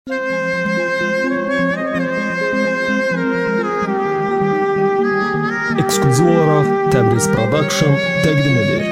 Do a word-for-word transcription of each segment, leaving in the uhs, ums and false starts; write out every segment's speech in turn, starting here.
Eksklüziv olaraq Təbriz Production təqdim edir.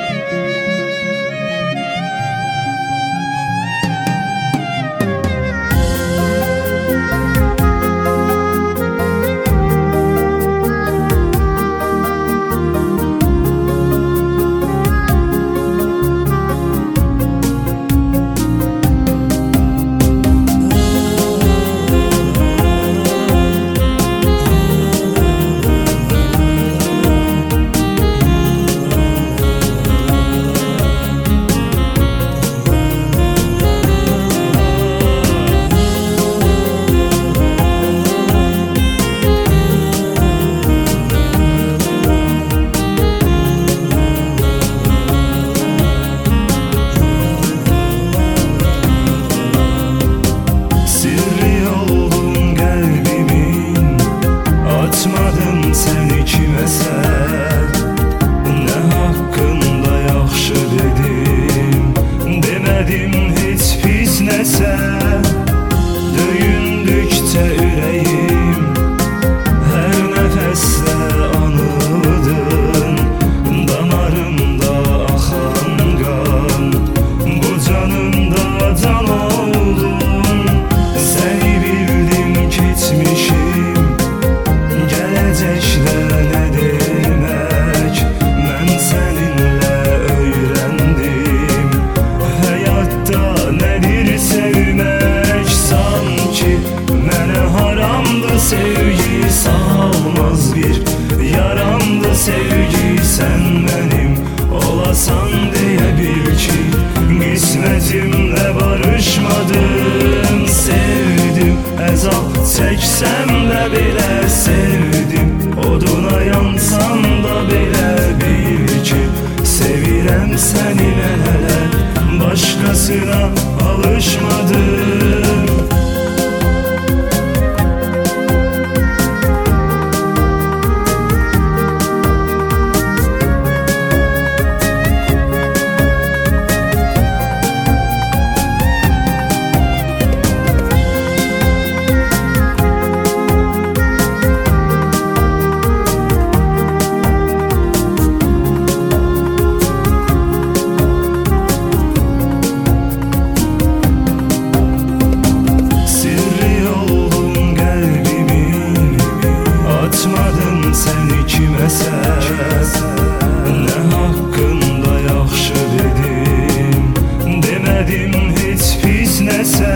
Açmadım seni kiməsə, nə haqqında yaxşı dedim, demədim heç pis nəsə. Döyündükcə ürəyim, hər nəfəsdə anıdın, damarımda axan qan, bu canımda can oldun. Səni bildim keçmişim, gələcəkdə nə demək, mən səninlə öyrəndim. Həyatda nədir sevmək, sanki mənə haramdı sevgi. Sağalmaz bir yaramdı sevgi, sən mənim olasan deyə bil ki, qismətimlə barışmadım. Sevdim, əzab çəksəm də belə sevdim, oduna yansam da belə bil ki, sevirəm səni mən hələ, başqasına alışmadım. Açmadım səni kiməsə, nə haqqında yaxşı dedim, demədim heç pis nəsə.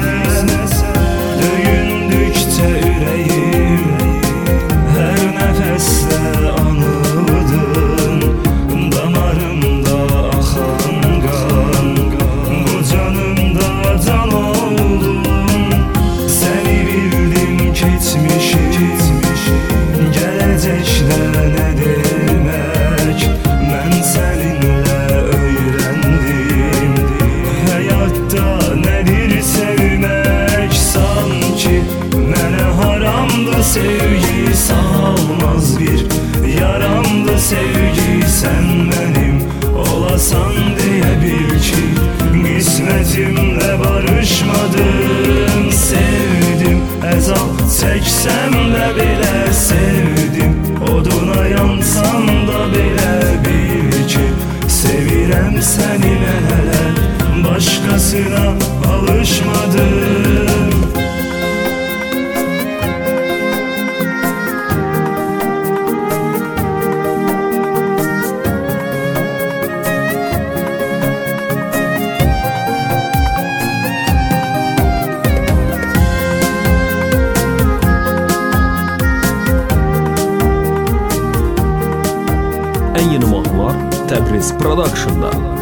Döyündükcə ürəyim, hər nəfəsdə anıdın, damarımda axan qan, bu canımda can oldun. Səni bildim keçmişim, gələcəkdə nə demək, mən səninlə öyrəndim. Həyatda nədir sevmək, sanki mənə haramdı sevgi. Sağalmaz bir yaramdı sevgi, sən mənim olasan deyə bil ki, qismətimlə barışmadım. Sevdim, əzab çəksəm də belə sevdim, oduna yansam da belə bil ki, sevirəm səni mən hələ, başqasına alışmadım. Ən yeni mahnılar Təbriz Production'da.